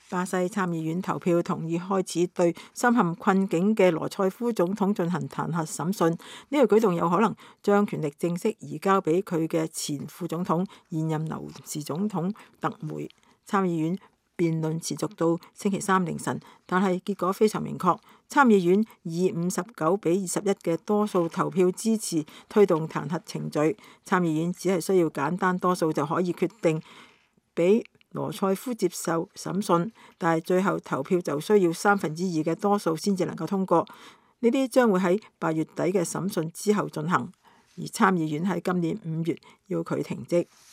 巴西參議院投票同意開始對深陷困境嘅羅塞夫總統進行彈劾審訊，呢個舉動有可能將權力正式移交俾佢嘅前副總統、現任臨時總統特梅。參議院辯論持續到星期三凌晨，但係結果非常明確，參議院以59-21嘅多數投票支持推動彈劾程序。參議院只係需要簡單多數就可以決定俾羅塞夫接受審訊，但係最後投票就需要2/3嘅多數先至能夠通過。呢啲將會喺8月底嘅審訊之後進行，而參議院喺今年5月要佢停職。